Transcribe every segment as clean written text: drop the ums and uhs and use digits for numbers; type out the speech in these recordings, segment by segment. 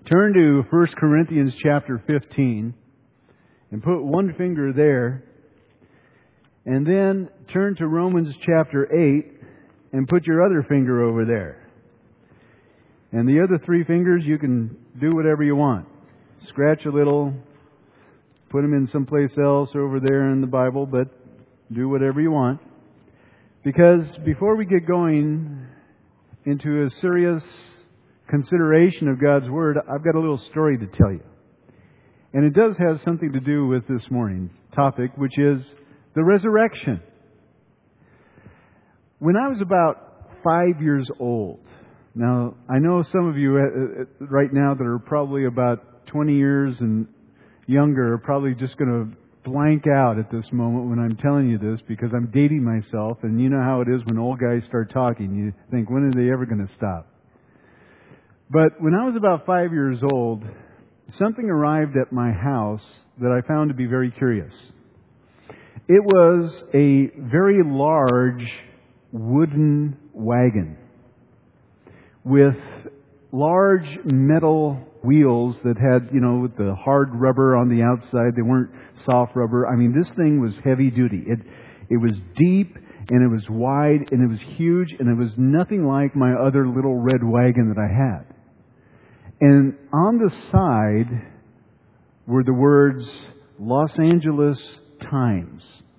Turn to 1 Corinthians chapter 15 and put one finger there. And then turn to Romans chapter 8 and put your other finger over there. And the other three fingers, you can do whatever you want. Scratch a little, put them in someplace else over there in the Bible, but do whatever you want. Because before we get going into a serious consideration of God's Word, I've got a little story to tell you. And it does have something to do with this morning's topic, which is the resurrection. When I was about 5 years old, now I know some of you right now that are probably about 20 years and younger are probably just going to blank out at this moment when I'm telling you this, because I'm dating myself, and you know how it is when old guys start talking. You think, when are they ever going to stop? But when I was about 5 years old, something arrived at my house that I found to be very curious. It was a very large wooden wagon with large metal wheels that had, with the hard rubber on the outside. They weren't soft rubber. I mean, this thing was heavy duty. It was deep, and it was wide, and it was huge, and it was nothing like my other little red wagon that I had. And on the side were the words, Los Angeles Times.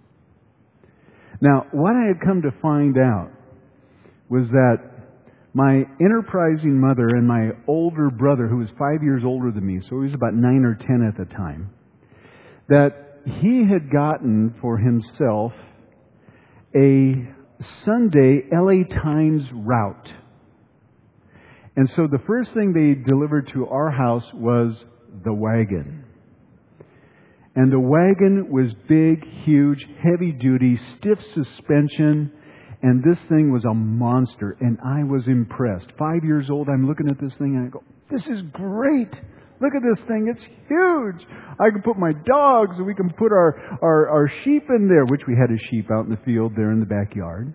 Now, what I had come to find out was that my enterprising mother and my older brother, who was 5 years older than me, so he was about 9 or 10 at the time, that he had gotten for himself a Sunday LA Times route. And so the first thing they delivered to our house was the wagon. And the wagon was big, huge, heavy-duty, stiff suspension. And this thing was a monster. And I was impressed. 5 years old, I'm looking at this thing and I go, this is great. Look at this thing. It's huge. I can put my dogs, and we can put our sheep in there, which we had a sheep out in the field there in the backyard.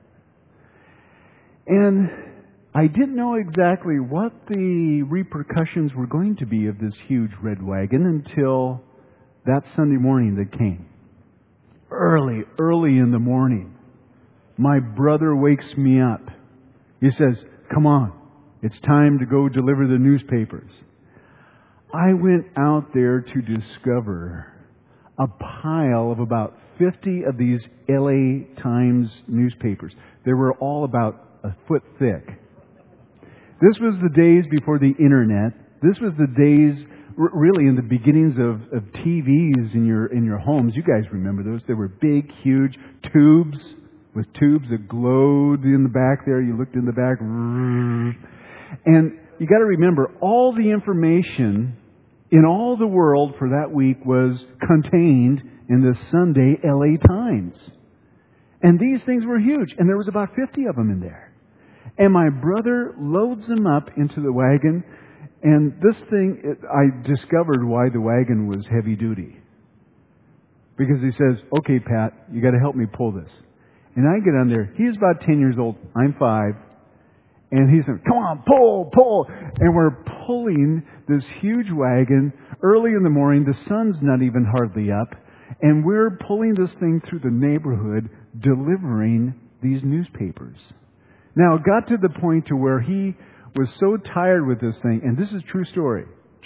And I didn't know exactly what the repercussions were going to be of this huge red wagon until that Sunday morning that came. Early in the morning, my brother wakes me up. He says, come on, it's time to go deliver the newspapers. I went out there to discover a pile of about 50 of these LA Times newspapers. They were all about a foot thick. This was the days before the internet. This was the days, really, in the beginnings of TVs in your homes. You guys remember those? They were big, huge tubes with tubes that glowed in the back there. You looked in the back. And you got to remember, all the information in all the world for that week was contained in the Sunday LA Times. And these things were huge. And there was about 50 of them in there. And my brother loads them up into the wagon. And this thing, I discovered why the wagon was heavy duty. Because he says, okay, Pat, you got to help me pull this. And I get on there. He's about 10 years old. I'm 5. And he said, come on, pull. And we're pulling this huge wagon early in the morning. The sun's not even hardly up. And we're pulling this thing through the neighborhood, delivering these newspapers. Now, it got to the point to where he was so tired with this thing, and this is true story,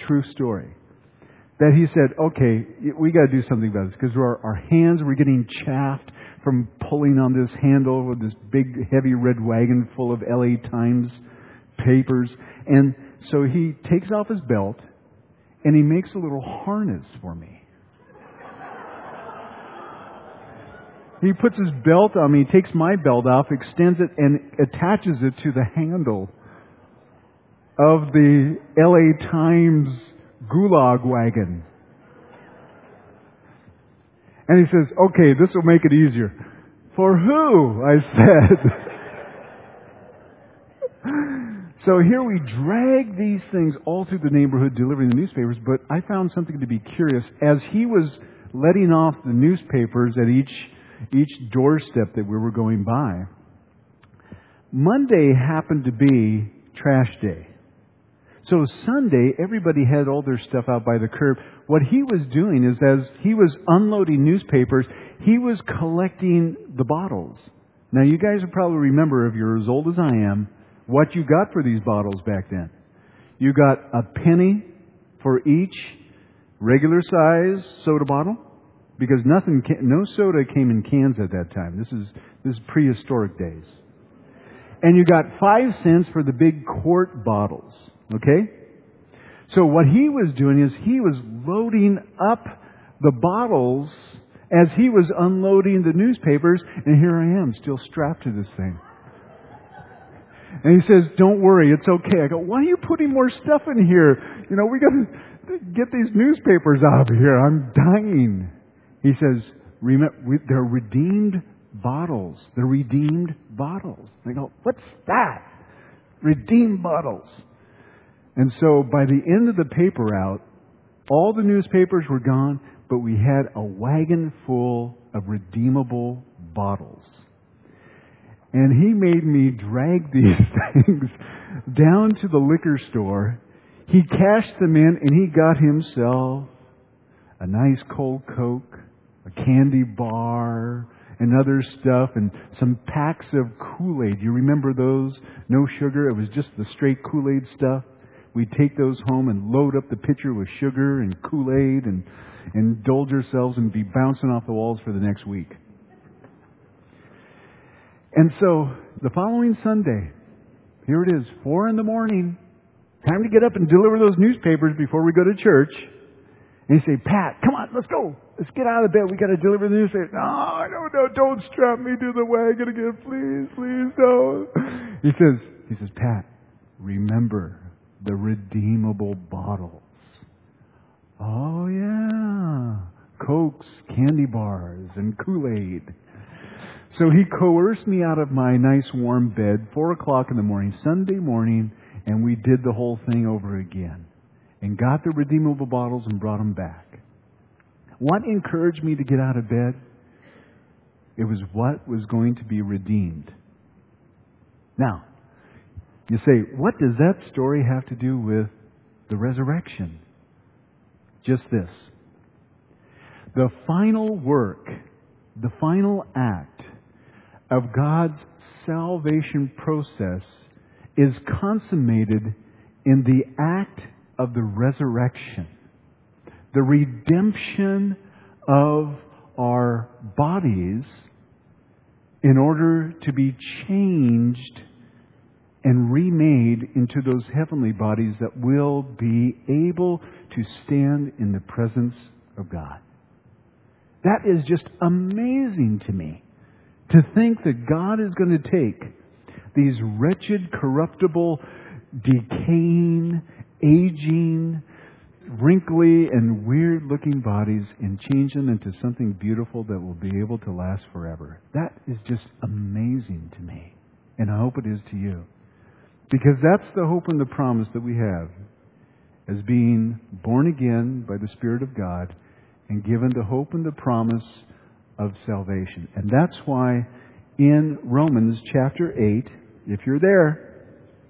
that he said, okay, we got to do something about this, because our hands were getting chafed from pulling on this handle with this big, heavy red wagon full of LA Times papers. And so he takes off his belt, and he makes a little harness for me. He puts his belt on me, takes my belt off, extends it, and attaches it to the handle of the LA Times gulag wagon. And he says, okay, this will make it easier. For who? I said. So here we drag these things all through the neighborhood delivering the newspapers, but I found something to be curious. As he was letting off the newspapers at each doorstep that we were going by, Monday happened to be trash day. So Sunday, everybody had all their stuff out by the curb. What he was doing is, as he was unloading newspapers, he was collecting the bottles. Now, you guys will probably remember, if you're as old as I am, what you got for these bottles back then. You got a penny for each regular size soda bottle, because no soda came in cans at that time. This is prehistoric days. And you got 5 cents for the big quart bottles. Okay? So what he was doing is he was loading up the bottles as he was unloading the newspapers, and here I am, still strapped to this thing. And he says, "Don't worry, it's okay." I go, "Why are you putting more stuff in here? You know, we got to get these newspapers out of here. I'm dying." He says, "Remember, they're redeemed bottles. They're redeemed bottles." I go, "What's that? Redeemed bottles." And so by the end of the paper route, all the newspapers were gone, but we had a wagon full of redeemable bottles. And he made me drag these things down to the liquor store. He cashed them in, and he got himself a nice cold Coke, a candy bar, and other stuff, and some packs of Kool-Aid. You remember those? No sugar. It was just the straight Kool-Aid stuff. We'd take those home and load up the pitcher with sugar and Kool-Aid and indulge ourselves and be bouncing off the walls for the next week. And so, the following Sunday, here it is, 4 in the morning. Time to get up and deliver those newspapers before we go to church. And you say, "Pat, come on, let's go. Let's get out of bed. We got to deliver the newspaper." No, don't strap me to the wagon again, please, don't. He says, "Pat, remember the redeemable bottles." Oh, yeah. Cokes, candy bars, and Kool-Aid. So he coerced me out of my nice warm bed, 4 o'clock in the morning, Sunday morning, and we did the whole thing over again. And got the redeemable bottles and brought them back. What encouraged me to get out of bed? It was what was going to be redeemed. Now, you say, what does that story have to do with the resurrection? Just this. The final work, the final act of God's salvation process is consummated in the act of the resurrection. The redemption of our bodies in order to be changed and remade into those heavenly bodies that will be able to stand in the presence of God. That is just amazing to me, to think that God is going to take these wretched, corruptible, decaying, aging, wrinkly, and weird-looking bodies and change them into something beautiful that will be able to last forever. That is just amazing to me, and I hope it is to you. Because that's the hope and the promise that we have as being born again by the Spirit of God and given the hope and the promise of salvation. And that's why in Romans chapter 8, if you're there,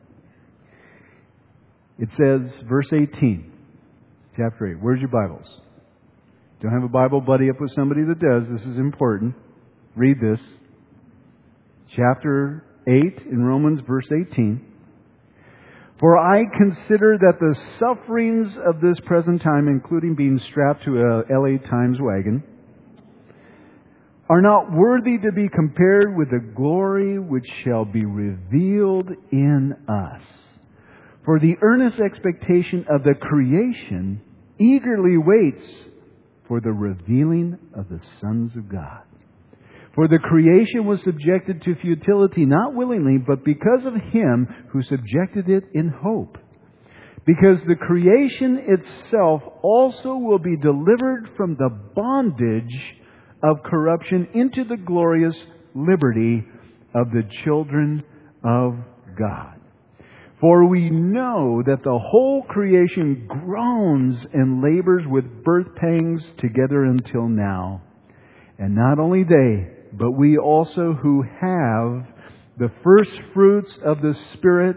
it says, verse 18, chapter 8. Where's your Bibles? Don't have a Bible? Buddy up with somebody that does. This is important. Read this. Chapter 8 in Romans, verse 18. "For I consider that the sufferings of this present time, including being strapped to a LA Times wagon, are not worthy to be compared with the glory which shall be revealed in us. For the earnest expectation of the creation eagerly waits for the revealing of the sons of God. For the creation was subjected to futility, not willingly, but because of Him who subjected it in hope. Because the creation itself also will be delivered from the bondage of corruption into the glorious liberty of the children of God. For we know that the whole creation groans and labors with birth pangs together until now. And not only they, but we also who have the first fruits of the Spirit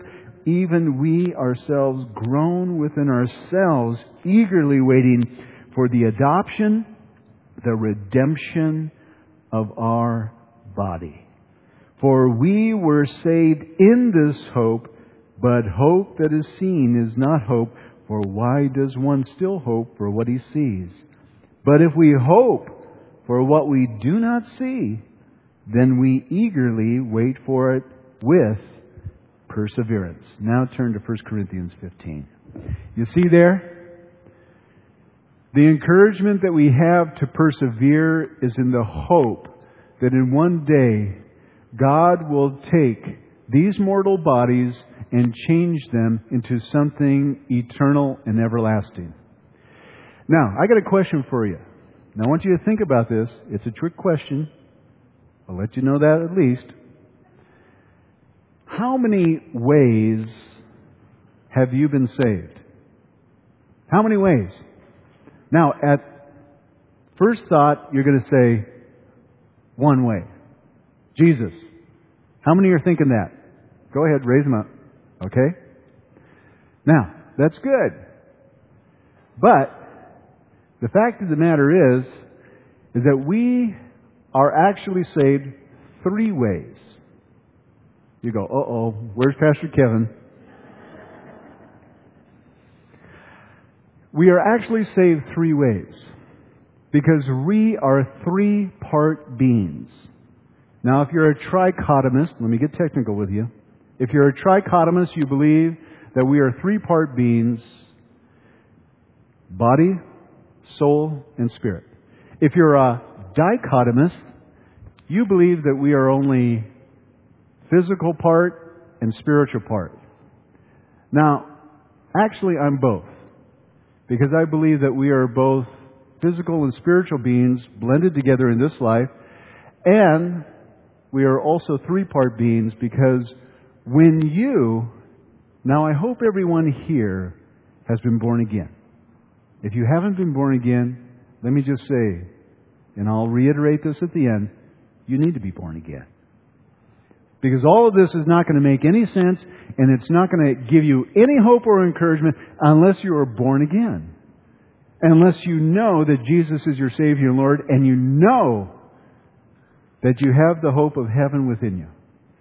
even we ourselves groan within ourselves, eagerly waiting for the adoption, the redemption of our body. For we were saved in this hope, but hope that is seen is not hope. For why does one still hope for what he sees? But if we hope for what we do not see, then we eagerly wait for it with perseverance. Now turn to 1 Corinthians 15. You see there? The encouragement that we have to persevere is in the hope that in one day God will take these mortal bodies and change them into something eternal and everlasting. Now, I got a question for you. Now, I want you to think about this. It's a trick question. I'll let you know that at least. How many ways have you been saved? How many ways? Now, at first thought, you're going to say, one way. Jesus. How many are thinking that? Go ahead, raise them up. Okay? Now, that's good. But the fact of the matter is that we are actually saved 3 ways. You go, uh-oh, where's Pastor Kevin? We are actually saved 3 ways. Because we are 3-part beings. Now, if you're a trichotomist, let me get technical with you. If you're a trichotomist, you believe that we are 3-part beings: body, soul, and spirit. If you're a dichotomist, you believe that we are only physical part and spiritual part. Now, actually, I'm both. Because I believe that we are both physical and spiritual beings blended together in this life. And we are also 3-part beings because when you... Now, I hope everyone here has been born again. If you haven't been born again, let me just say, and I'll reiterate this at the end, you need to be born again. Because all of this is not going to make any sense, and it's not going to give you any hope or encouragement unless you are born again. Unless you know that Jesus is your Savior and Lord, and you know that you have the hope of heaven within you.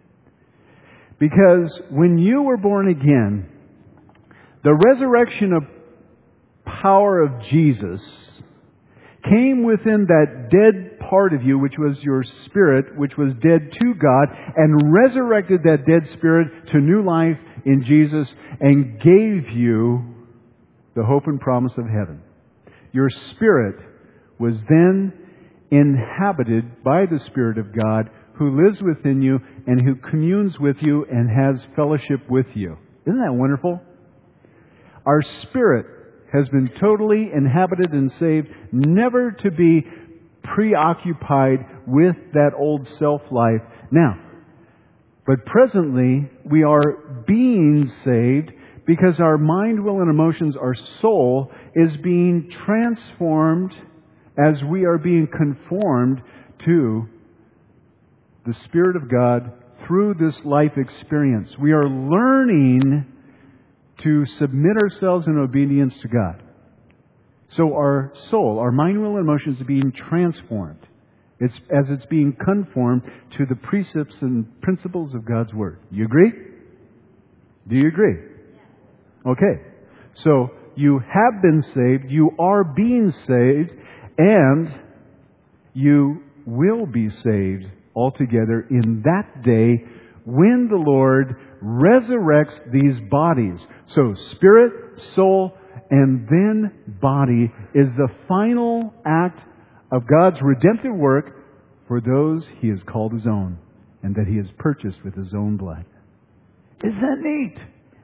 Because when you were born again, the resurrection of power of Jesus came within that dead part of you, which was your spirit, which was dead to God, and resurrected that dead spirit to new life in Jesus and gave you the hope and promise of heaven. Your spirit was then inhabited by the Spirit of God, who lives within you and who communes with you and has fellowship with you. Isn't that wonderful? Our spirit has been totally inhabited and saved, never to be preoccupied with that old self-life. Now, but presently, we are being saved because our mind, will, and emotions, our soul, is being transformed as we are being conformed to the Spirit of God through this life experience. We are learning to submit ourselves in obedience to God. So our soul, our mind, will, and emotions are being transformed. It's being conformed to the precepts and principles of God's Word. You agree? Do you agree? Okay. So you have been saved, you are being saved, and you will be saved altogether in that day when the Lord resurrects these bodies. So spirit, soul, and then body is the final act of God's redemptive work for those He has called His own and that He has purchased with His own blood. Isn't that neat?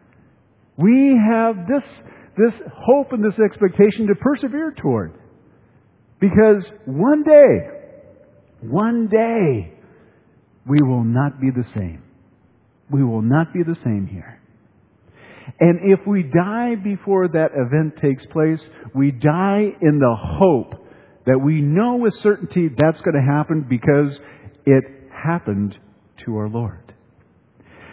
We have this hope and this expectation to persevere toward. Because one day, we will not be the same. We will not be the same here. And if we die before that event takes place, we die in the hope that we know with certainty that's going to happen because it happened to our Lord.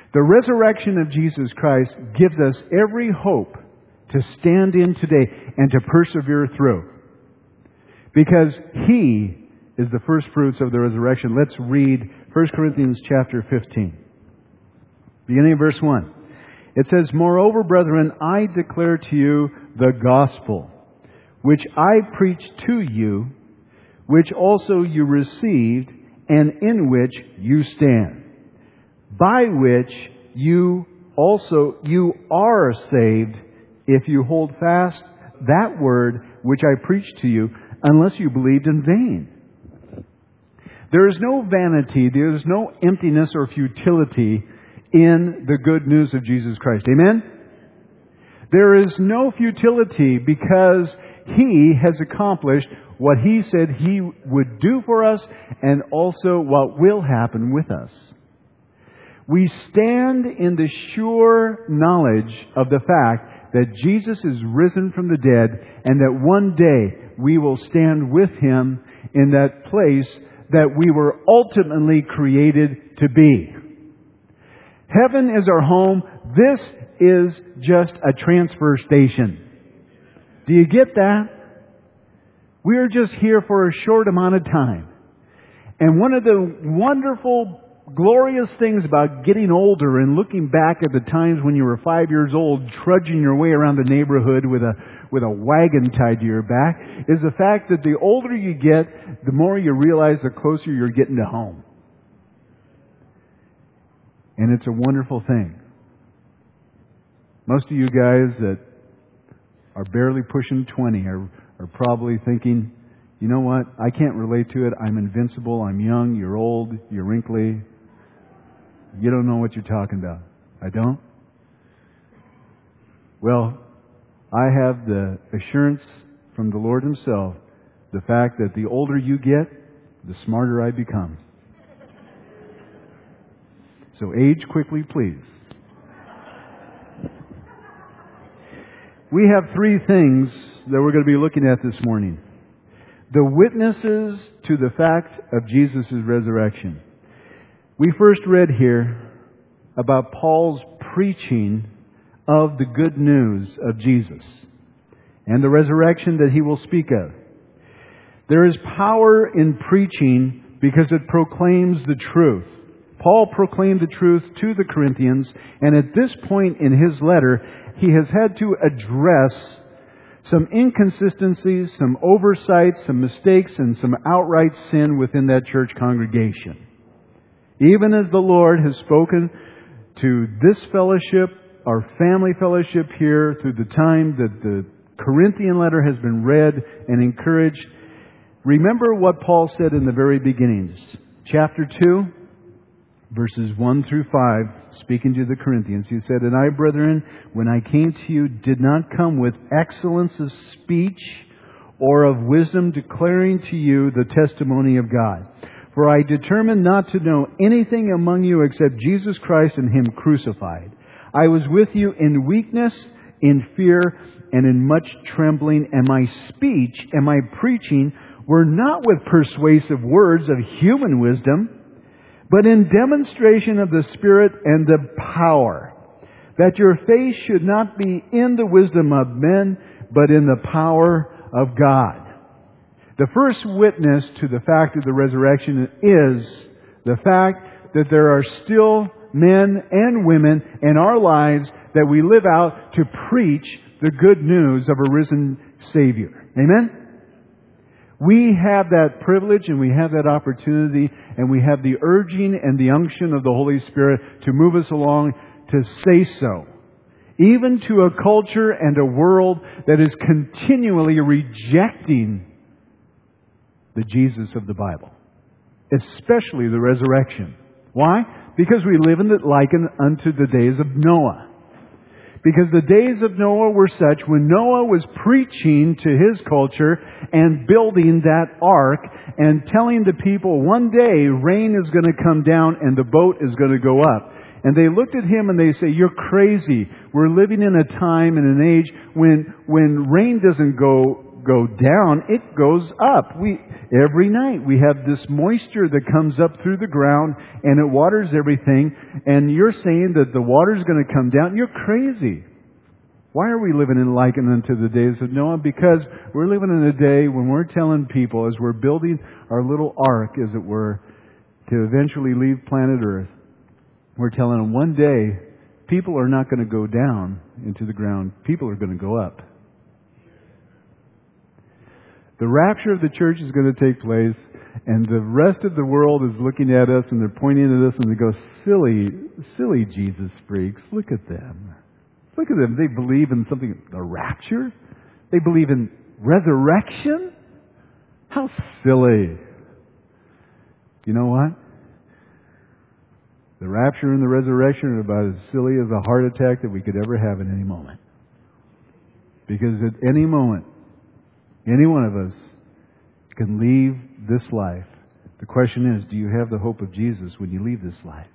The resurrection of Jesus Christ gives us every hope to stand in today and to persevere through. Because He is the first fruits of the resurrection. Let's read 1 Corinthians chapter 15. Beginning of verse 1. It says, "Moreover, brethren, I declare to you the gospel, which I preached to you, which also you received, and in which you stand, by which you are saved, if you hold fast that word which I preached to you, unless you believed in vain." There is no vanity, there is no emptiness or futility in the good news of Jesus Christ. Amen? There is no futility because He has accomplished what He said He would do for us and also what will happen with us. We stand in the sure knowledge of the fact that Jesus is risen from the dead and that one day we will stand with Him in that place that we were ultimately created to be. Heaven is our home. This is just a transfer station. Do you get that? We are just here for a short amount of time. And one of the wonderful, glorious things about getting older and looking back at the times when you were 5 years old, trudging your way around the neighborhood with a wagon tied to your back, is the fact that the older you get, the more you realize the closer you're getting to home. And it's a wonderful thing. Most of you guys that are barely pushing 20 are probably thinking, you know what, I can't relate to it. I'm invincible. I'm young. You're old. You're wrinkly. You don't know what you're talking about. I don't? Well, I have the assurance from the Lord Himself, the fact that the older you get, the smarter I become. So age quickly, please. We have three things that we're going to be looking at this morning. The witnesses to the fact of Jesus' resurrection. We first read here about Paul's preaching of the good news of Jesus and the resurrection that he will speak of. There is power in preaching because it proclaims the truth. Paul proclaimed the truth to the Corinthians, and at this point in his letter, he has had to address some inconsistencies, some oversights, some mistakes, and some outright sin within that church congregation. Even as the Lord has spoken to this fellowship, our family fellowship here, through the time that the Corinthian letter has been read and encouraged, remember what Paul said in the very beginnings. Chapter 2, verses 1 through 5, speaking to the Corinthians, he said, "And I, brethren, when I came to you, did not come with excellence of speech or of wisdom, declaring to you the testimony of God. For I determined not to know anything among you except Jesus Christ and Him crucified. I was with you in weakness, in fear, and in much trembling, and my speech and my preaching were not with persuasive words of human wisdom, but in demonstration of the Spirit and the power, that your faith should not be in the wisdom of men, but in the power of God." The first witness to the fact of the resurrection is the fact that there are still men and women in our lives that we live out to preach the good news of a risen Savior. Amen? We have that privilege and we have that opportunity and we have the urging and the unction of the Holy Spirit to move us along to say so. Even to a culture and a world that is continually rejecting the Jesus of the Bible. Especially the resurrection. Why? Because we live in the likened unto the days of Noah. Because the days of Noah were such when Noah was preaching to his culture and building that ark and telling the people one day rain is going to come down and the boat is going to go up. And they looked at him and they say, "You're crazy. We're living in a time and an age when rain doesn't go down, it goes up. Every night we have this moisture that comes up through the ground and it waters everything. And you're saying that the water's going to come down. You're crazy. Why are we living in like unto the days of Noah? Because we're living in a day when we're telling people, as we're building our little ark, as it were, to eventually leave planet Earth, we're telling them one day, people are not going to go down into the ground. People are going to go up. The rapture of the church is going to take place, and the rest of the world is looking at us, and they're pointing at us, and they go, silly Jesus freaks. Look at them. Look at them. They believe in something, the rapture. They believe in resurrection. How silly. You know what? The rapture and the resurrection are about as silly as a heart attack that we could ever have at any moment. Because at any moment, any one of us can leave this life. The question is, do you have the hope of Jesus when you leave this life?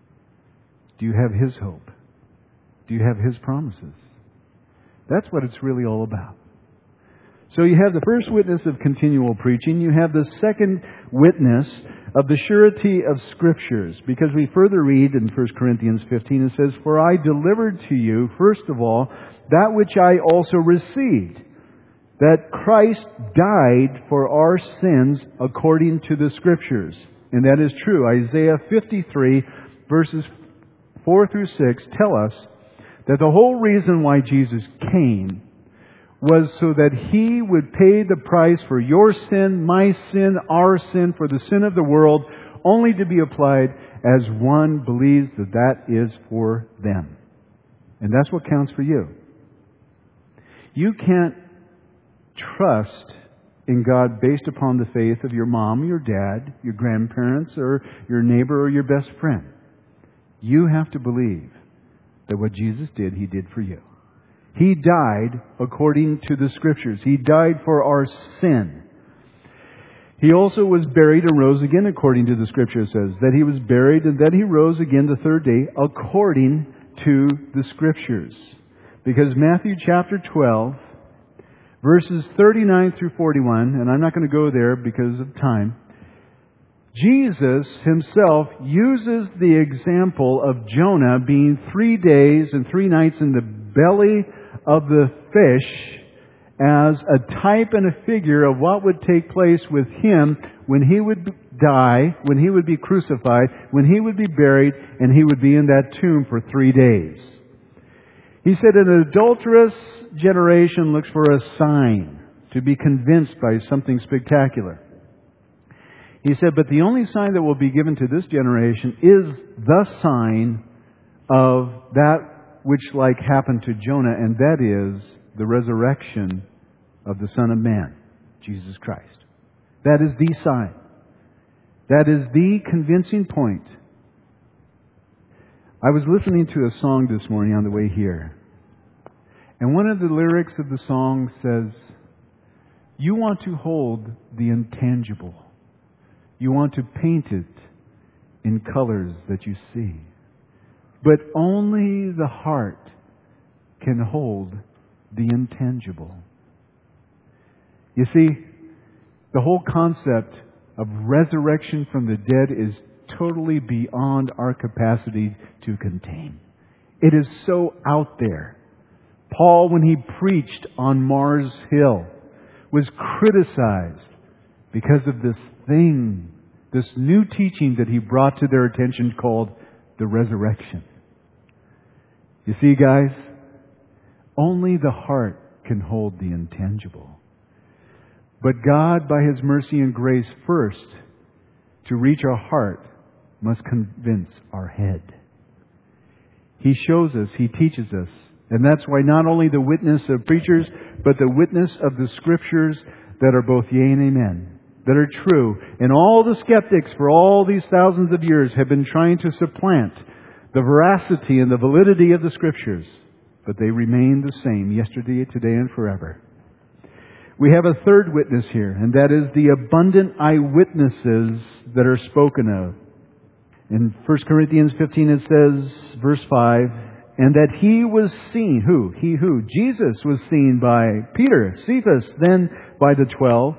Do you have His hope? Do you have His promises? That's what it's really all about. So you have the first witness of continual preaching. You have the second witness of the surety of Scriptures. Because we further read in 1 Corinthians 15, it says, "For I delivered to you, first of all, that which I also received, that Christ died for our sins according to the Scriptures." And that is true. Isaiah 53, verses 4 through 6 tell us that the whole reason why Jesus came was so that He would pay the price for your sin, my sin, our sin, for the sin of the world, only to be applied as one believes that that is for them. And that's what counts for you. You can't trust in God based upon the faith of your mom, your dad, your grandparents, or your neighbor, or your best friend. You have to believe that what Jesus did, He did for you. He died according to the Scriptures. He died for our sin. He also was buried and rose again according to the Scripture. It says that He was buried and that He rose again the third day according to the Scriptures. Because Matthew chapter 12, verses 39 through 41, and I'm not going to go there because of time, Jesus Himself uses the example of Jonah being 3 days and 3 nights in the belly of the fish as a type and a figure of what would take place with Him when He would die, when He would be crucified, when He would be buried, and He would be in that tomb for 3 days. He said, an adulterous generation looks for a sign to be convinced by something spectacular. He said, but the only sign that will be given to this generation is the sign of that which like happened to Jonah, and that is the resurrection of the Son of Man, Jesus Christ. That is the sign. That is the convincing point. I was listening to a song this morning on the way here. And one of the lyrics of the song says, you want to hold the intangible. You want to paint it in colors that you see. But only the heart can hold the intangible. You see, the whole concept of resurrection from the dead is totally beyond our capacity to contain. It is so out there. Paul, when he preached on Mars Hill, was criticized because of this thing, this new teaching that he brought to their attention called the resurrection. You see, guys, only the heart can hold the intangible. But God, by His mercy and grace, first, to reach our heart, must convince our head. He shows us, He teaches us. And that's why not only the witness of preachers, but the witness of the Scriptures that are both yea and amen, that are true. And all the skeptics for all these thousands of years have been trying to supplant the veracity and the validity of the Scriptures. But they remain the same yesterday, today, and forever. We have a third witness here, and that is the abundant eyewitnesses that are spoken of. In 1 Corinthians 15 it says, verse 5, and that He was seen, who? He who? Jesus was seen by Peter, Cephas, then by the 12.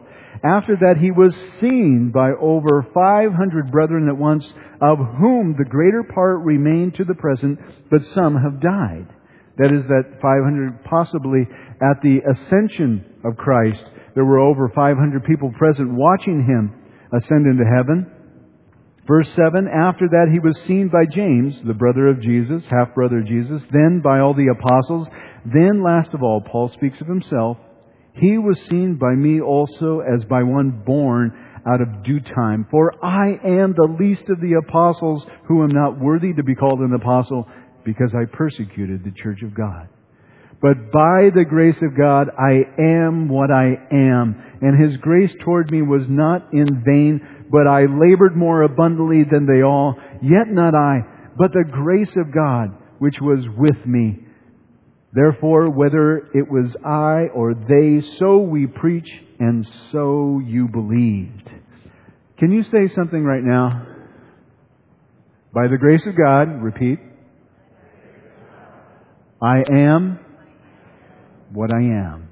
After that he was seen by over 500 brethren at once, of whom the greater part remain to the present, but some have died. That is, that 500 possibly at the ascension of Christ, there were over 500 people present watching Him ascend into heaven. Verse 7, after that he was seen by James, the brother of Jesus, half-brother of Jesus, then by all the apostles. Then, last of all, Paul speaks of himself. He was seen by me also as by one born out of due time. For I am the least of the apostles, who am not worthy to be called an apostle, because I persecuted the church of God. But by the grace of God, I am what I am. And His grace toward me was not in vain, but I labored more abundantly than they all. Yet not I, but the grace of God, which was with me. Therefore, whether it was I or they, so we preach, and so you believed. Can you say something right now? By the grace of God, repeat. I am what I am.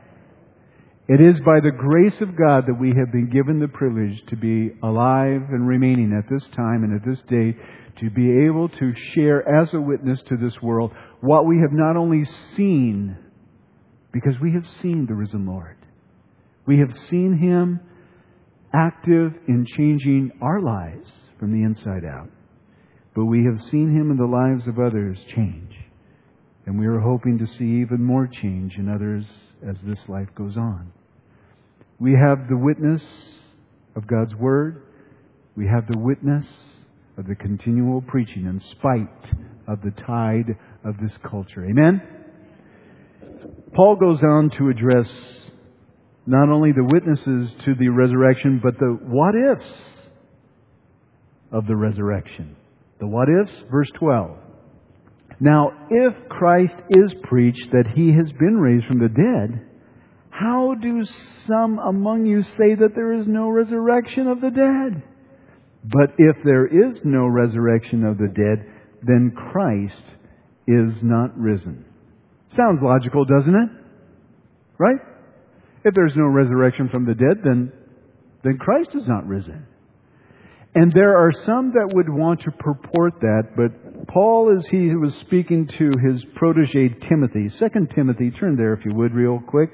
It is by the grace of God that we have been given the privilege to be alive and remaining at this time and at this day, to be able to share as a witness to this world what we have not only seen, because we have seen the risen Lord. We have seen Him active in changing our lives from the inside out. But we have seen Him in the lives of others change. And we are hoping to see even more change in others as this life goes on. We have the witness of God's Word. We have the witness of the continual preaching in spite of the tide of this culture. Amen? Paul goes on to address not only the witnesses to the resurrection, but the what-ifs of the resurrection. The what-ifs, verse 12. Now, if Christ is preached that He has been raised from the dead, how do some among you say that there is no resurrection of the dead? But if there is no resurrection of the dead, then Christ is not risen. Sounds logical, doesn't it? Right? If there's no resurrection from the dead, then Christ is not risen. And there are some that would want to purport that, but Paul, as he was speaking to his protege Timothy, 2 Timothy, turn there if you would real quick.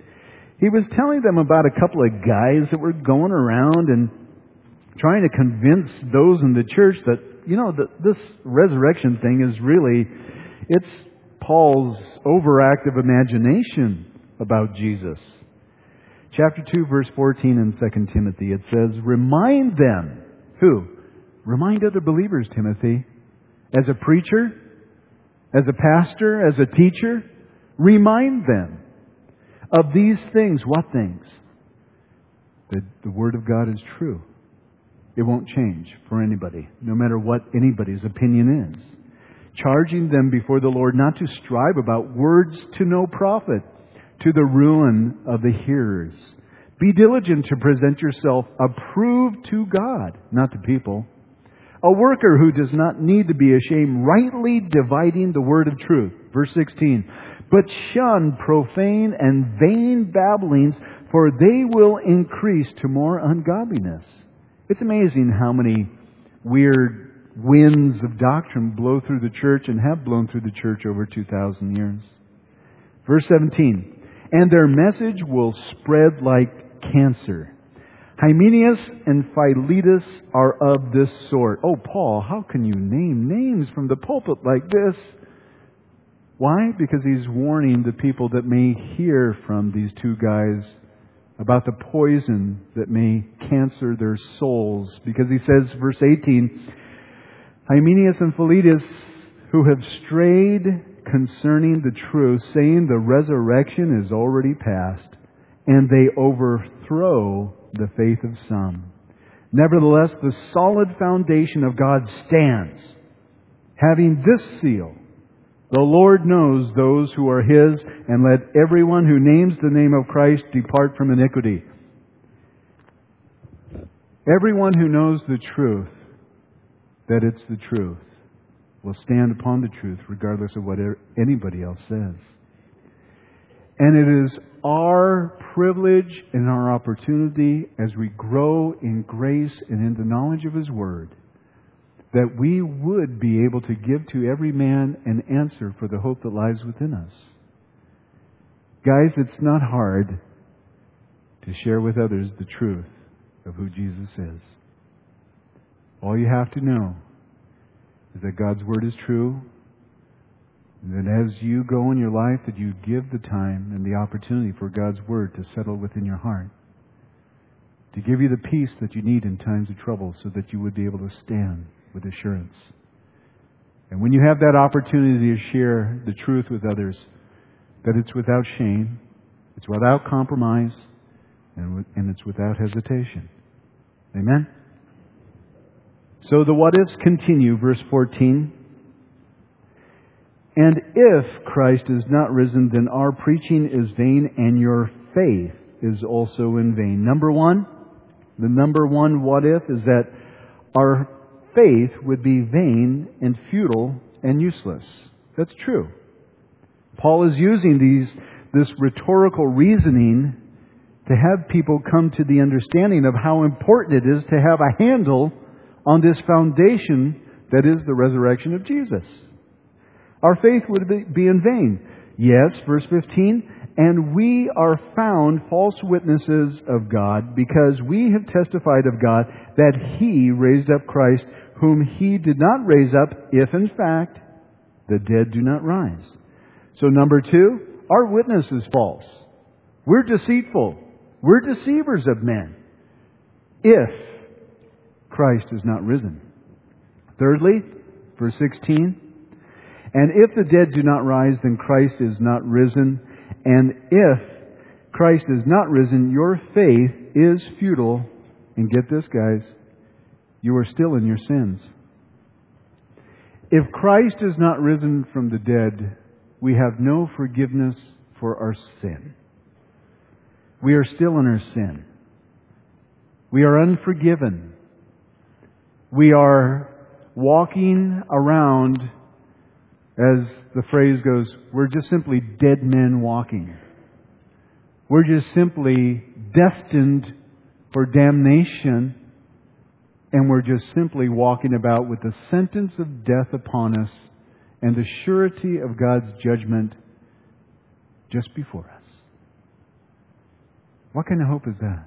He was telling them about a couple of guys that were going around and trying to convince those in the church that, this resurrection thing is really, it's Paul's overactive imagination about Jesus. Chapter 2, verse 14 in 2 Timothy, it says, remind them. Who? Remind other believers, Timothy. As a preacher, as a pastor, as a teacher, remind them of these things. What things? That the Word of God is true. It won't change for anybody, no matter what anybody's opinion is. Charging them before the Lord not to strive about words to no profit, to the ruin of the hearers. Be diligent to present yourself approved to God, not to people. A worker who does not need to be ashamed, rightly dividing the word of truth. Verse 16. But shun profane and vain babblings, for they will increase to more ungodliness. It's amazing how many weird winds of doctrine blow through the church and have blown through the church over 2,000 years. Verse 17. And their message will spread like cancer. Hymenaeus and Philetus are of this sort. Oh, Paul, how can you name names from the pulpit like this? Why? Because he's warning the people that may hear from these two guys about the poison that may cancer their souls. Because he says, verse 18, Hymenaeus and Philetus, who have strayed concerning the truth, saying the resurrection is already past, and they overthrow the faith of some. Nevertheless, the solid foundation of God stands, having this seal: the Lord knows those who are His, and let everyone who names the name of Christ depart from iniquity. Everyone who knows the truth, that it's the truth, will stand upon the truth regardless of what anybody else says. And it is our privilege and our opportunity as we grow in grace and in the knowledge of His Word that we would be able to give to every man an answer for the hope that lies within us. Guys, it's not hard to share with others the truth of who Jesus is. All you have to know is that God's Word is true, and that as you go in your life, that you give the time and the opportunity for God's Word to settle within your heart, to give you the peace that you need in times of trouble so that you would be able to stand with assurance. And when you have that opportunity to share the truth with others, that it's without shame, it's without compromise, and it's without hesitation. Amen? So the what-ifs continue, verse 14. And if Christ is not risen, then our preaching is vain, and your faith is also in vain. The number one what-if is that our faith would be vain and futile and useless. That's true. Paul is using this rhetorical reasoning to have people come to the understanding of how important it is to have a handle on this foundation that is the resurrection of Jesus. Our faith would be in vain. Yes, verse 15, and we are found false witnesses of God because we have testified of God that He raised up Christ, whom He did not raise up, if in fact the dead do not rise. So number 2, our witness is false. We're deceitful. We're deceivers of men, if Christ is not risen. Thirdly, verse 16, and if the dead do not rise, then Christ is not risen. And if Christ is not risen, your faith is futile. And get this, guys, you are still in your sins. If Christ is not risen from the dead, we have no forgiveness for our sin. We are still in our sin. We are unforgiven. We are walking around, as the phrase goes, we're just simply dead men walking. We're just simply destined for damnation, and we're just simply walking about with the sentence of death upon us and the surety of God's judgment just before us. What kind of hope is that?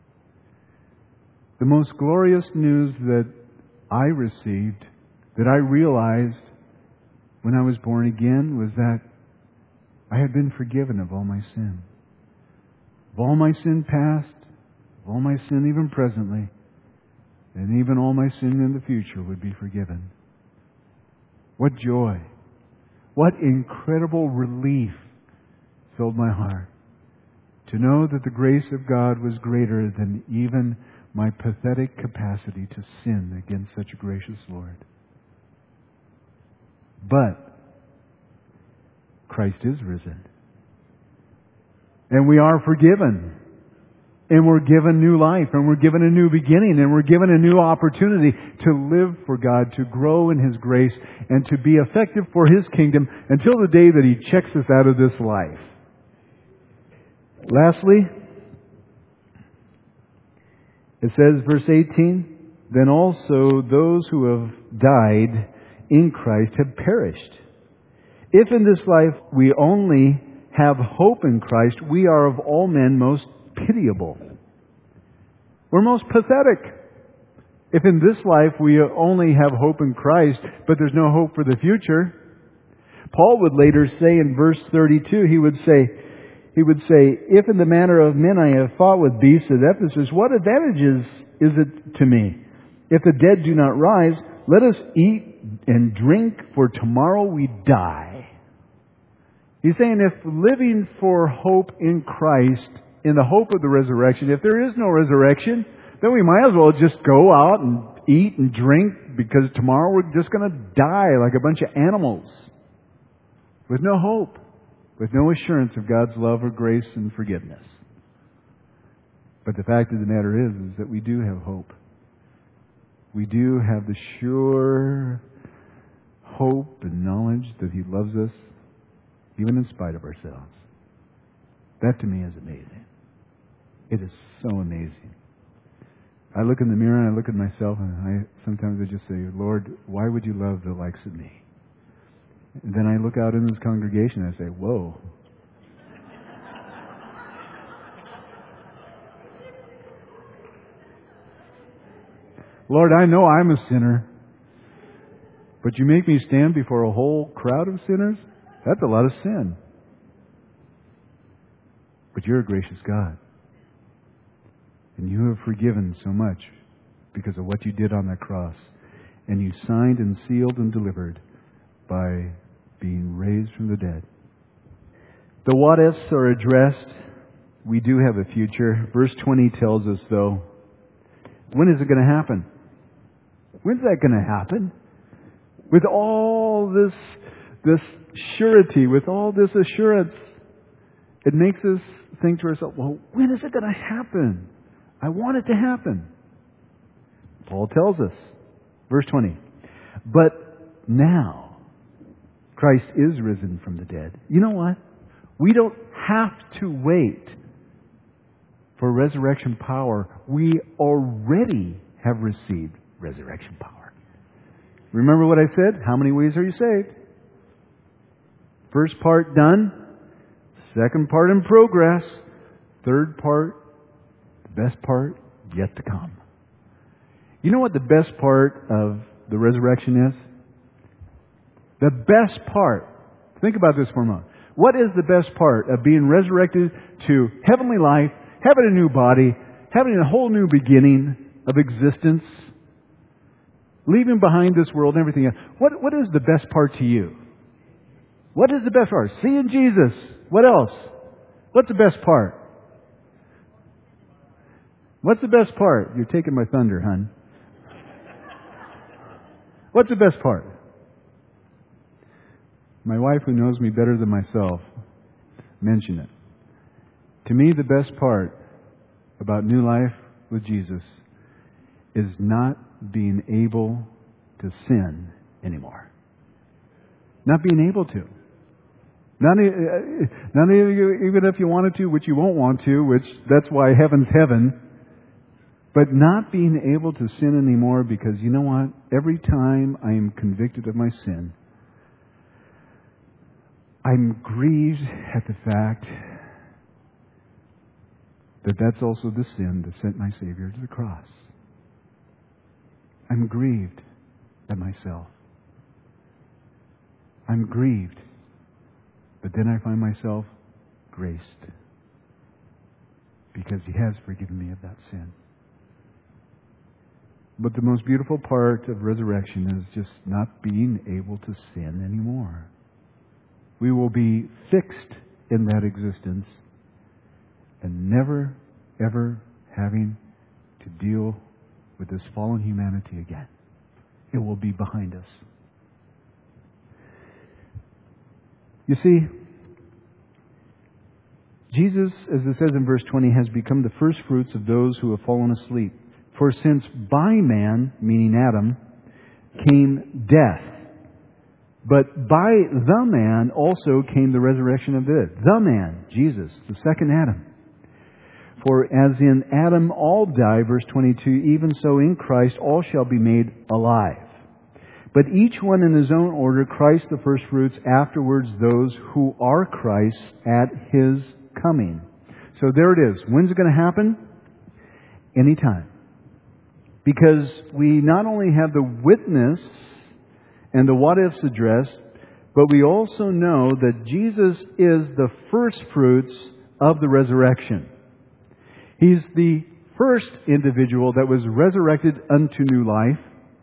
The most glorious news that I received, that I realized when I was born again, was that I had been forgiven of all my sin. Of all my sin past, of all my sin even presently, and even all my sin in the future would be forgiven. What joy! What incredible relief filled my heart to know that the grace of God was greater than even my pathetic capacity to sin against such a gracious Lord. But Christ is risen. And we are forgiven. And we're given new life. And we're given a new beginning. And we're given a new opportunity to live for God, to grow in His grace, and to be effective for His kingdom until the day that He checks us out of this life. Lastly, it says, verse 18, then also those who have died in Christ have perished. If in this life we only have hope in Christ, we are of all men most pitiable. We're most pathetic. If in this life we only have hope in Christ, but there's no hope for the future. Paul would later say in verse 32, he would say, if in the manner of men I have fought with beasts at Ephesus, what advantage is it to me? If the dead do not rise, let us eat and drink, for tomorrow we die. He's saying if living for hope in Christ, in the hope of the resurrection, if there is no resurrection, then we might as well just go out and eat and drink, because tomorrow we're just going to die like a bunch of animals with no hope, with no assurance of God's love or grace and forgiveness. But the fact of the matter is that we do have hope. We do have the sure hope and knowledge that He loves us, even in spite of ourselves. That to me is amazing. It is so amazing. I look in the mirror and I look at myself and sometimes I just say, Lord, why would you love the likes of me? And then I look out in this congregation and I say, whoa. Lord, I know I'm a sinner, but you make me stand before a whole crowd of sinners? That's a lot of sin. But you're a gracious God. And you have forgiven so much because of what you did on that cross. And you signed and sealed and delivered by being raised from the dead. The what ifs are addressed. We do have a future. Verse 20 tells us, though, when is it going to happen? When's that going to happen? With all this surety, with all this assurance, it makes us think to ourselves, well, when is it going to happen? I want it to happen. Paul tells us, verse 20, but now Christ is risen from the dead. You know what? We don't have to wait for resurrection power. We already have received resurrection power. Remember what I said? How many ways are you saved? First part done. Second part in progress. Third part, the best part, yet to come. You know what the best part of the resurrection is? The best part. Think about this for a moment. What is the best part of being resurrected to heavenly life, having a new body, having a whole new beginning of existence, leaving behind this world and everything else? What is the best part to you? What is the best part? Seeing Jesus. What else? What's the best part? What's the best part? You're taking my thunder, hon. What's the best part? My wife, who knows me better than myself, mentioned it. To me, the best part about new life with Jesus is not being able to sin anymore. Not being able to. Not even if you wanted to, which you won't want to, which that's why heaven's heaven. But not being able to sin anymore because, you know what? Every time I am convicted of my sin, I'm grieved at the fact that that's also the sin that sent my Savior to the cross. I'm grieved at myself. I'm grieved. But then I find myself graced because He has forgiven me of that sin. But the most beautiful part of resurrection is just not being able to sin anymore. We will be fixed in that existence and never, ever having to deal with this fallen humanity again. It will be behind us. You see, Jesus, as it says in verse 20, has become the first fruits of those who have fallen asleep. For since by man, meaning Adam, came death, but by the man also came the resurrection of it. The man, Jesus, the second Adam. For as in Adam all die, verse 22, even so in Christ all shall be made alive. But each one in his own order, Christ the first fruits, afterwards those who are Christ's at His coming. So there it is. When's it going to happen? Anytime. Because we not only have the witness and the what-ifs addressed, but we also know that Jesus is the first fruits of the resurrection. He's the first individual that was resurrected unto new life,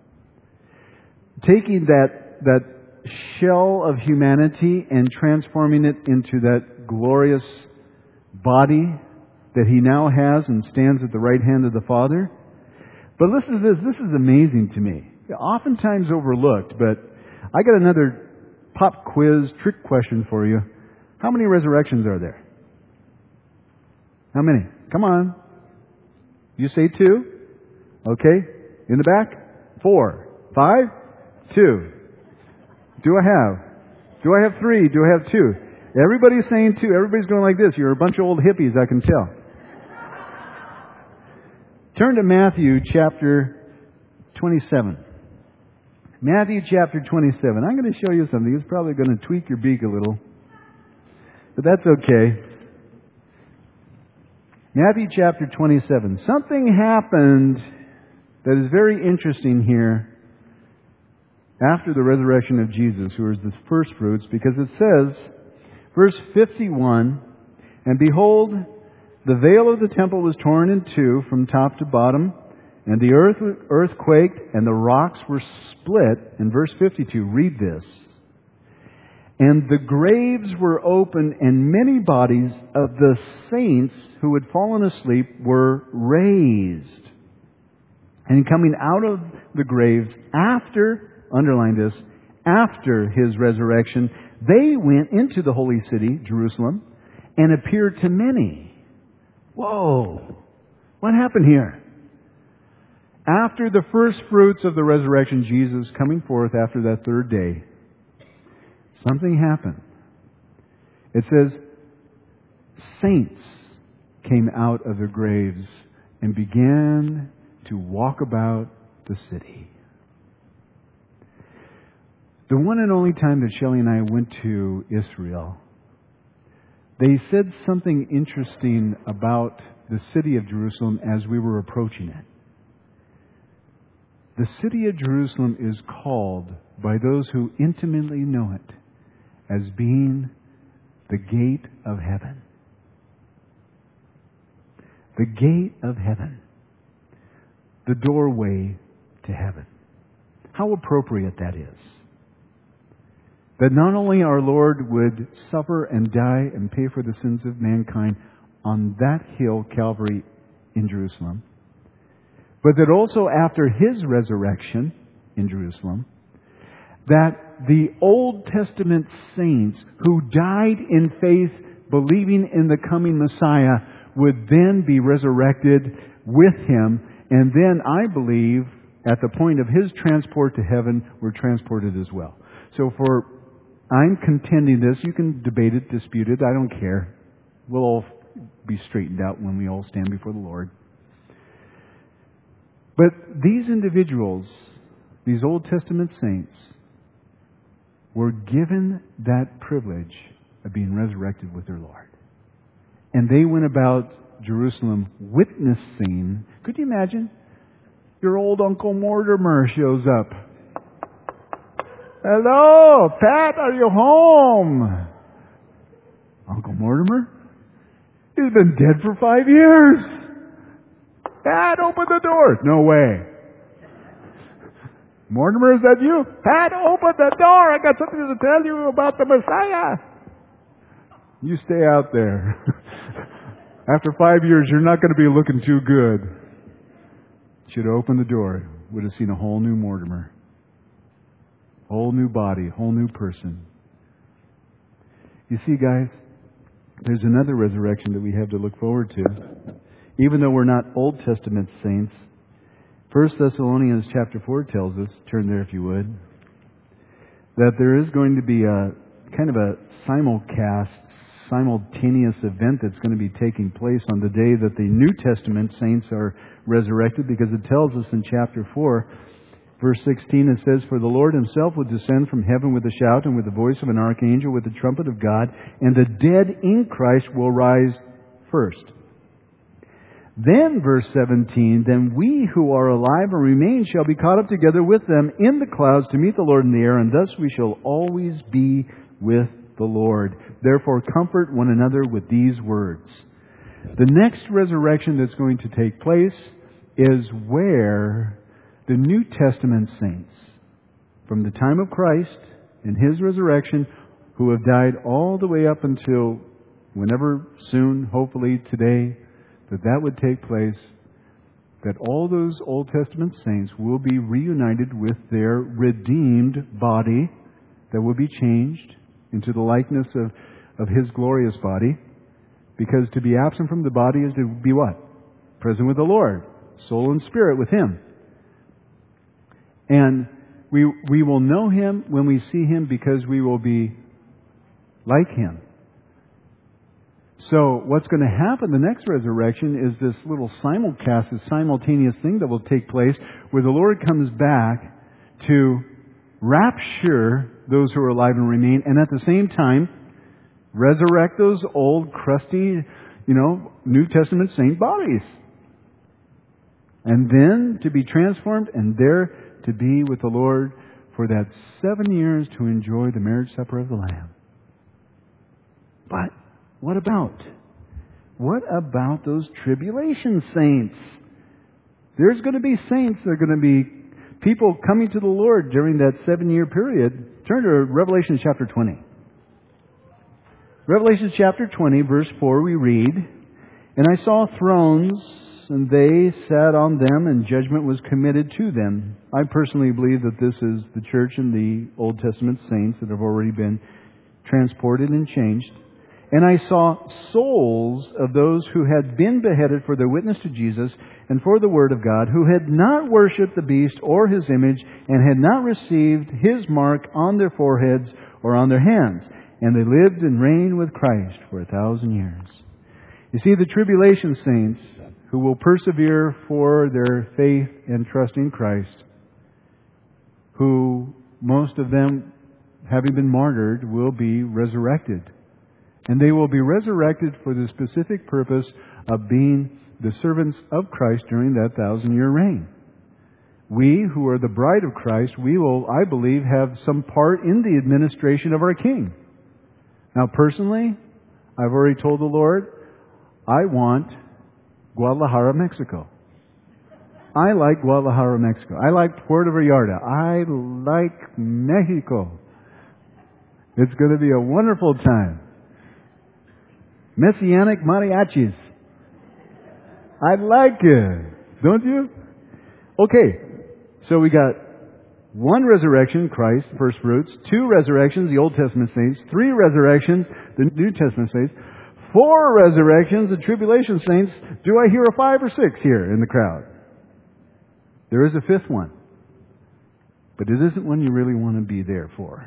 taking that shell of humanity and transforming it into that glorious body that He now has and stands at the right hand of the Father. But listen to this. This is amazing to me. Oftentimes overlooked, but I got another pop quiz trick question for you. How many resurrections are there? How many? Come on. You say 2? Okay. In the back? 4. 5? 2. Do I have 3? Do I have 2? Everybody's saying too. Everybody's going like this. You're a bunch of old hippies, I can tell. Turn to Matthew chapter 27. Matthew chapter 27. I'm going to show you something. It's probably going to tweak your beak a little. But that's okay. Matthew chapter 27. Something happened that is very interesting here after the resurrection of Jesus, who is the first fruits, because it says, verse 51, "And behold, the veil of the temple was torn in two from top to bottom, and the earth quaked, and the rocks were split." In verse 52, read this. "And the graves were opened, and many bodies of the saints who had fallen asleep were raised. And coming out of the graves after," underline this, "after His resurrection, they went into the holy city, Jerusalem, and appeared to many." Whoa! What happened here? After the first fruits of the resurrection, Jesus coming forth after that third day, something happened. It says, saints came out of their graves and began to walk about the city. The one and only time that Shelley and I went to Israel, they said something interesting about the city of Jerusalem as we were approaching it. The city of Jerusalem is called by those who intimately know it as being the gate of heaven. The gate of heaven. The doorway to heaven. How appropriate that is. That not only our Lord would suffer and die and pay for the sins of mankind on that hill, Calvary, in Jerusalem, but that also after His resurrection in Jerusalem, that the Old Testament saints who died in faith, believing in the coming Messiah, would then be resurrected with Him. And then, I believe, at the point of His transport to heaven, we're transported as well. So I'm contending this. You can debate it, dispute it. I don't care. We'll all be straightened out when we all stand before the Lord. But these individuals, these Old Testament saints, were given that privilege of being resurrected with their Lord. And they went about Jerusalem witnessing. Could you imagine? Your old Uncle Mortimer shows up. "Hello, Pat, are you home?" Uncle Mortimer? He's been dead for 5 years. "Pat, open the door." "No way." "Mortimer, is that you?" "Pat, open the door. I got something to tell you about the Messiah." You stay out there. After 5 years, you're not going to be looking too good. Should have opened the door. Would have seen a whole new Mortimer. Whole new body, whole new person. You see, guys, there's another resurrection that we have to look forward to. Even though we're not Old Testament saints, 1 Thessalonians chapter 4 tells us, turn there if you would, that there is going to be a kind of a simultaneous event that's going to be taking place on the day that the New Testament saints are resurrected, because it tells us in chapter 4, verse 16, it says, "For the Lord Himself will descend from heaven with a shout and with the voice of an archangel, with the trumpet of God, and the dead in Christ will rise first. Then, verse 17, then we who are alive and remain shall be caught up together with them in the clouds to meet the Lord in the air, and thus we shall always be with the Lord. Therefore comfort one another with these words." The next resurrection that's going to take place is where the New Testament saints, from the time of Christ and His resurrection, who have died all the way up until whenever soon, hopefully today, that would take place, that all those Old Testament saints will be reunited with their redeemed body that will be changed into the likeness of His glorious body. Because to be absent from the body is to be what? Present with the Lord. Soul and spirit with Him. And we will know Him when we see Him, because we will be like Him. So what's going to happen the next resurrection is this little simulcast, this simultaneous thing that will take place where the Lord comes back to rapture those who are alive and remain, and at the same time resurrect those old, crusty, New Testament saint bodies. And then to be transformed and there to be with the Lord for that 7 years to enjoy the marriage supper of the Lamb. But what about those tribulation saints? There's going to be saints. There are going to be people coming to the Lord during that 7-year period. Turn to Revelation chapter 20. Revelation chapter 20, verse 4, we read, "And I saw thrones, and they sat on them, and judgment was committed to them." I personally believe that this is the church and the Old Testament saints that have already been transported and changed. "And I saw souls of those who had been beheaded for their witness to Jesus and for the word of God, who had not worshipped the beast or his image, and had not received his mark on their foreheads or on their hands. And they lived and reigned with Christ for 1,000 years. You see, the tribulation saints who will persevere for their faith and trust in Christ, who most of them, having been martyred, will be resurrected. And they will be resurrected for the specific purpose of being the servants of Christ during that 1,000-year reign. We, who are the bride of Christ, we will, I believe, have some part in the administration of our King. Now, personally, I've already told the Lord, I want Guadalajara, Mexico. I like Guadalajara, Mexico. I like Puerto Vallarta. I like Mexico. It's going to be a wonderful time. Messianic mariachis. I like it. Don't you? Okay. So we got 1 resurrection, Christ, first fruits. 2 resurrections, the Old Testament saints. 3 resurrections, the New Testament saints. 4 resurrections, the tribulation saints. Do I hear a 5 or 6 here in the crowd? There is a 5th one. But it isn't one you really want to be there for.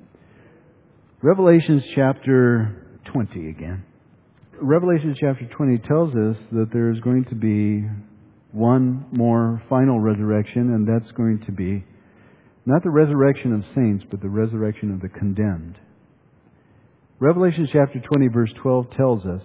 Revelation chapter 20 again. Revelation chapter 20 tells us that there's going to be one more final resurrection, and that's going to be not the resurrection of saints, but the resurrection of the condemned. Revelation chapter 20, verse 12 tells us,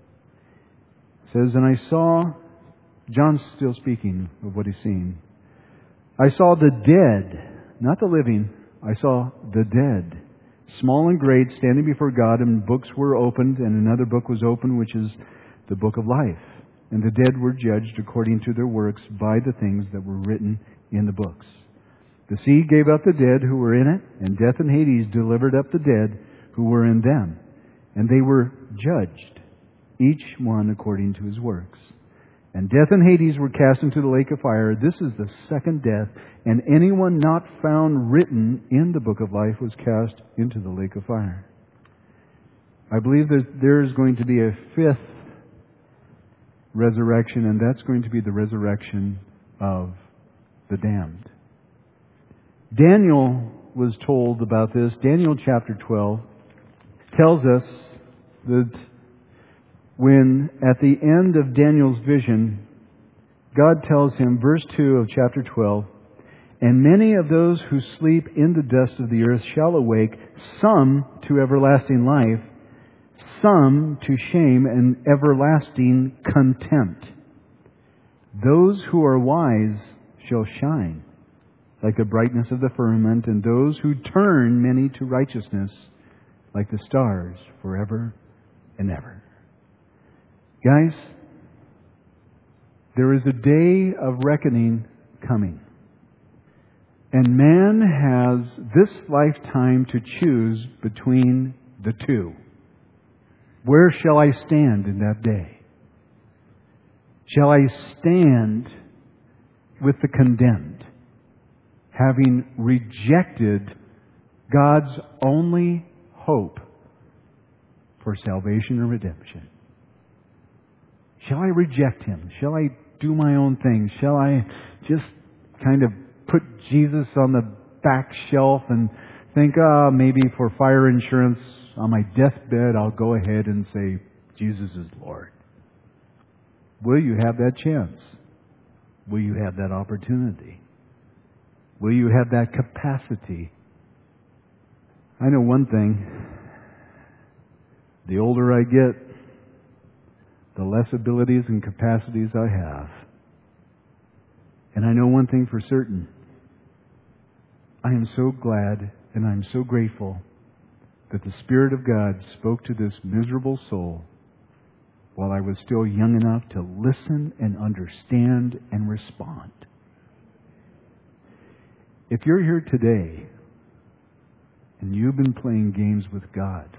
says, "And I saw," John's still speaking of what he's seen, "I saw the dead," not the living, "I saw the dead, small and great, standing before God, and books were opened, and another book was opened, which is the book of life. And the dead were judged according to their works by the things that were written in the books. The sea gave up the dead who were in it, and death and Hades delivered up the dead who were in them. And they were judged, each one according to his works. And death and Hades were cast into the lake of fire. This is the second death. And anyone not found written in the book of life was cast into the lake of fire." I believe that there is going to be a 5th resurrection, and that's going to be the resurrection of the damned. Daniel was told about this. Daniel chapter 12 tells us that when at the end of Daniel's vision, God tells him, verse 2 of chapter 12, "And many of those who sleep in the dust of the earth shall awake, some to everlasting life, some to shame and everlasting contempt. Those who are wise shall shine like the brightness of the firmament, and those who turn many to righteousness like the stars forever and ever." Guys, there is a day of reckoning coming. And man has this lifetime to choose between the two. Where shall I stand in that day? Shall I stand with the condemned, having rejected God's only hope for salvation and redemption? Shall I reject Him? Shall I do my own thing? Shall I just kind of put Jesus on the back shelf and think, maybe for fire insurance on my deathbed, I'll go ahead and say, Jesus is Lord? Will you have that chance? Will you have that opportunity? Will you have that capacity? I know one thing. The older I get, the less abilities and capacities I have. And I know one thing for certain. I am so glad and I'm so grateful that the Spirit of God spoke to this miserable soul while I was still young enough to listen and understand and respond. If you're here today and you've been playing games with God,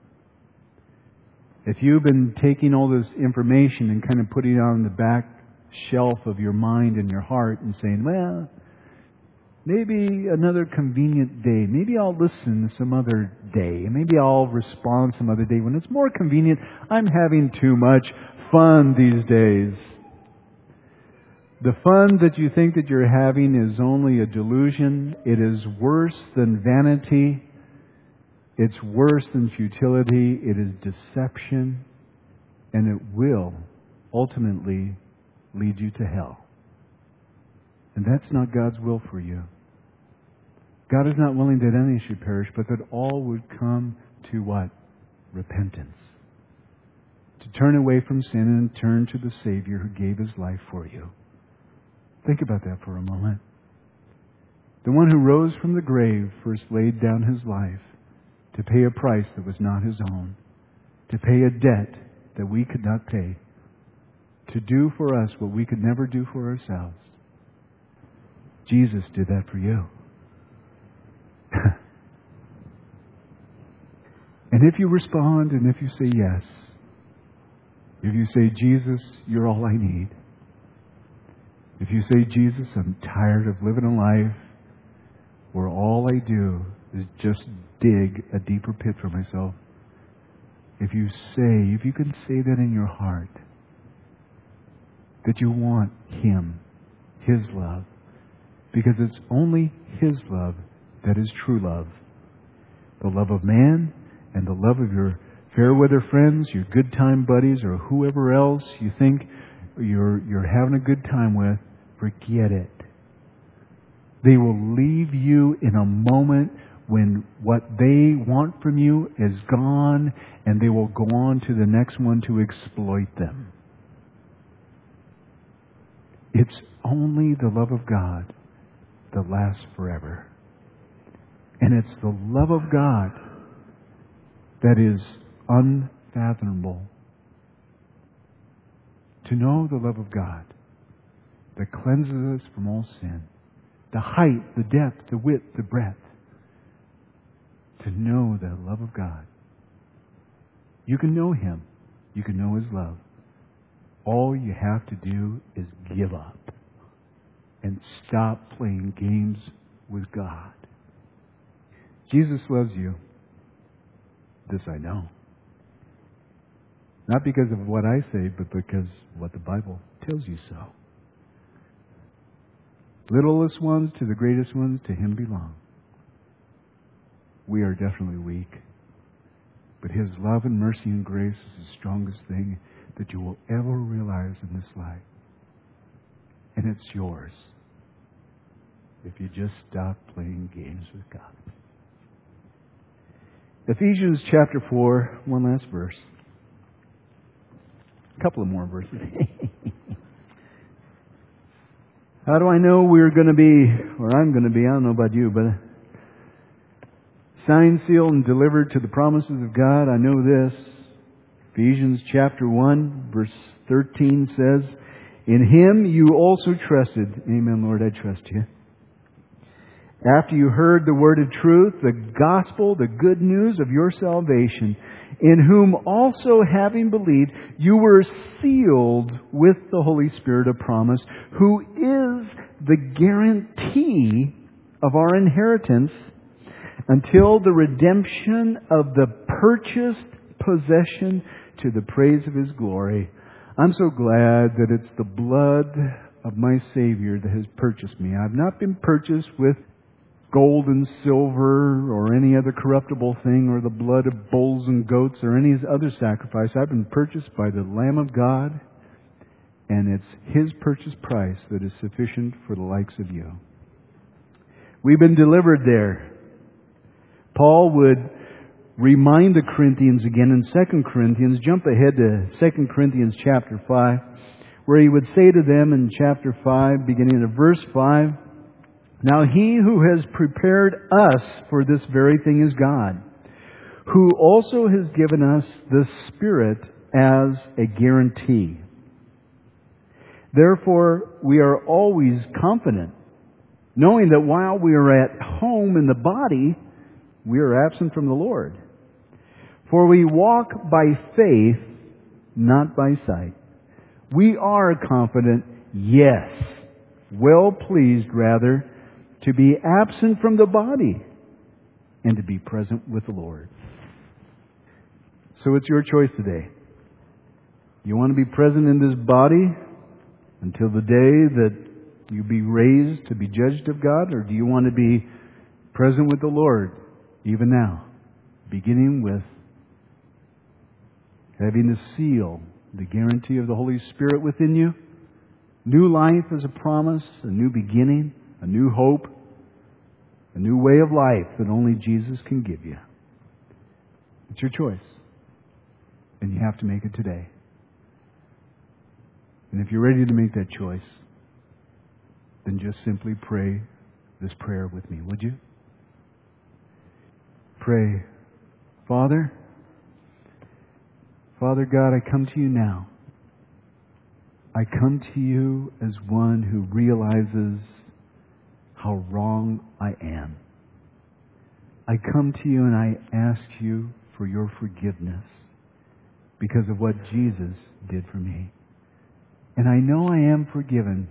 if you've been taking all this information and kind of putting it on the back shelf of your mind and your heart and saying, well, maybe another convenient day. Maybe I'll listen some other day. Maybe I'll respond some other day. When it's more convenient, I'm having too much fun these days. The fun that you think that you're having is only a delusion. It is worse than vanity. It's worse than futility. It is deception. And it will ultimately lead you to hell. And that's not God's will for you. God is not willing that any should perish, but that all would come to what? Repentance. To turn away from sin and turn to the Savior who gave His life for you. Think about that for a moment. The one who rose from the grave first laid down His life to pay a price that was not His own, to pay a debt that we could not pay, to do for us what we could never do for ourselves. Jesus did that for you. And if you respond and if you say yes, if you say, Jesus, you're all I need. If you say, Jesus, I'm tired of living a life where all I do is just dig a deeper pit for myself. If you can say that in your heart, that you want Him, His love, because it's only His love that is true love. The love of man and the love of your fair weather friends, your good time buddies, or whoever else you think you're having a good time with, forget it. They will leave you in a moment when what they want from you is gone, and they will go on to the next one to exploit them. It's only the love of God that lasts forever. And it's the love of God that is unfathomable. To know the love of God that cleanses us from all sin. The height, the depth, the width, the breadth. To know the love of God. You can know Him. You can know His love. All you have to do is give up. And stop playing games with God. Jesus loves you. This I know. Not because of what I say, but because what the Bible tells you so. Littlest ones to the greatest ones, to Him belong. We are definitely weak. But His love and mercy and grace is the strongest thing that you will ever realize in this life. And it's yours. If you just stop playing games with God. Ephesians chapter 4, one last verse. A couple of more verses. How do I know we're going to be, or I'm going to be, I don't know about you, but signed, sealed, and delivered to the promises of God? I know this. Ephesians chapter 1, verse 13 says, in Him you also trusted. Amen, Lord, I trust You. After you heard the word of truth, the gospel, the good news of your salvation, in whom also having believed, you were sealed with the Holy Spirit of promise, who is the guarantee of our inheritance until the redemption of the purchased possession to the praise of His glory. I'm so glad that it's the blood of my Savior that has purchased me. I've not been purchased with gold and silver or any other corruptible thing or the blood of bulls and goats or any other sacrifice. I've been purchased by the Lamb of God, and it's His purchase price that is sufficient for the likes of you. We've been delivered there. Paul would remind the Corinthians again in 2 Corinthians. Jump ahead to 2 Corinthians chapter 5, where he would say to them in chapter 5, beginning at verse 5, "Now He who has prepared us for this very thing is God, who also has given us the Spirit as a guarantee. Therefore, we are always confident, knowing that while we are at home in the body, we are absent from the Lord. For we walk by faith, not by sight. We are confident, yes, well pleased rather, to be absent from the body and to be present with the Lord." So it's your choice today. You want to be present in this body until the day that you be raised to be judged of God? Or do you want to be present with the Lord even now? Beginning with having the seal, the guarantee of the Holy Spirit within you. New life as a promise, a new beginning, a new hope, a new way of life that only Jesus can give you. It's your choice. And you have to make it today. And if you're ready to make that choice, then just simply pray this prayer with me, would you? Pray, Father God, I come to you now. I come to you as one who realizes how wrong I am. I come to you and I ask you for your forgiveness because of what Jesus did for me. And I know I am forgiven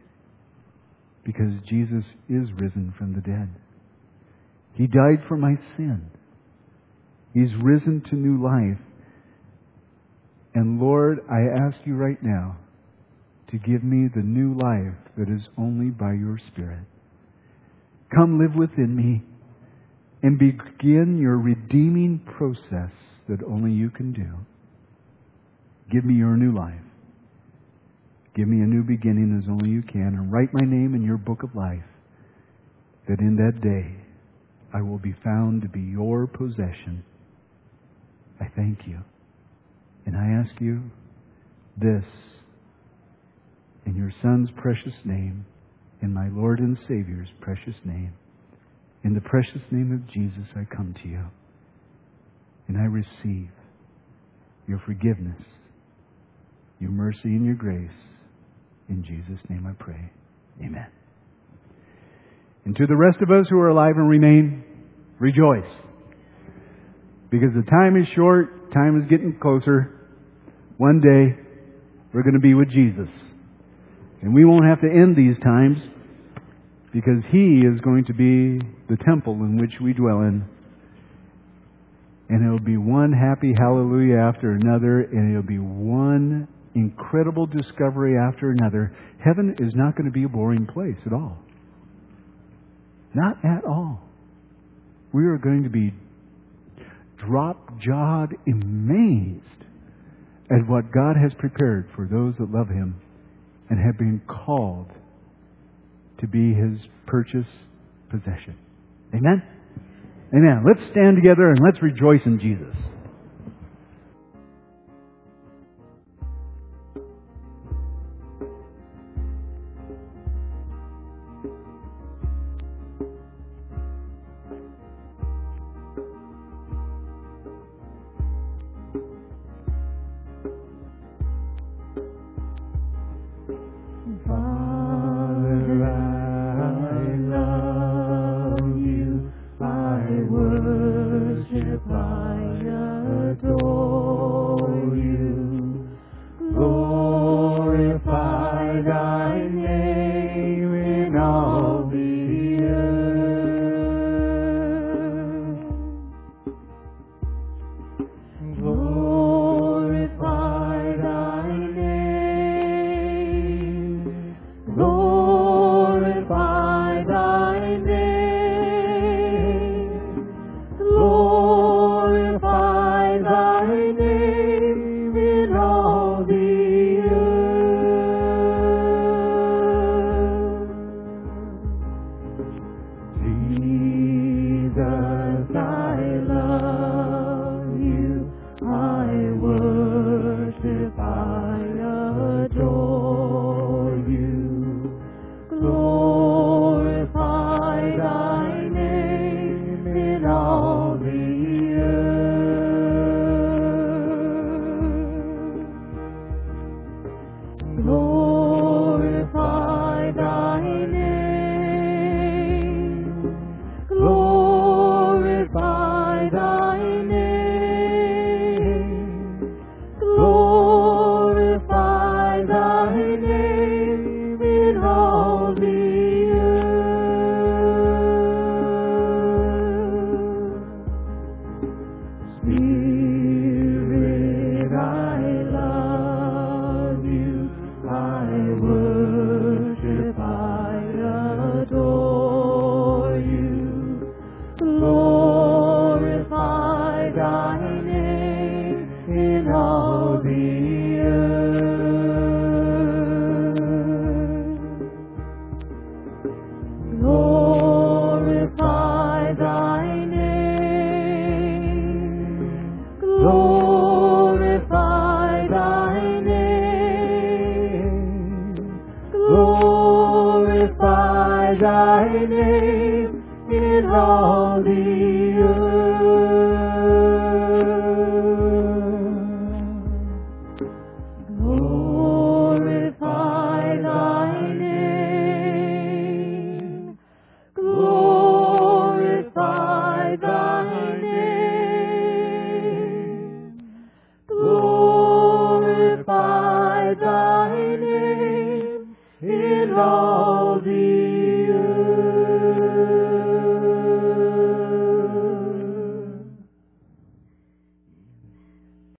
because Jesus is risen from the dead. He died for my sin. He's risen to new life. And Lord, I ask you right now to give me the new life that is only by your Spirit. Come live within me and begin your redeeming process that only you can do. Give me your new life. Give me a new beginning as only you can, and write my name in your book of life, that in that day I will be found to be your possession. I thank you. And I ask you this in your Son's precious name, in my Lord and Savior's precious name. In the precious name of Jesus, I come to you. And I receive your forgiveness, your mercy, and your grace. In Jesus' name I pray. Amen. And to the rest of us who are alive and remain, rejoice. Because the time is short, time is getting closer. One day, we're going to be with Jesus. And we won't have to end these times, because He is going to be the temple in which we dwell in. And it'll be one happy hallelujah after another, and it'll be one incredible discovery after another. Heaven is not going to be a boring place at all. Not at all. We are going to be drop-jawed, amazed at what God has prepared for those that love Him and have been called to be His purchased possession. Amen? Amen. Let's stand together and let's rejoice in Jesus. I worship, I Glorify thy name. Glorify thy name. Glorify thy name in all the earth. Spirit, I love you. I worship, I adore you. Glorify thy name in all the earth. Glorify thy name. Glorify thy name. Glorify thy name in all the earth. Glorify thy name. Glorify thy name. Glorify thy name in all the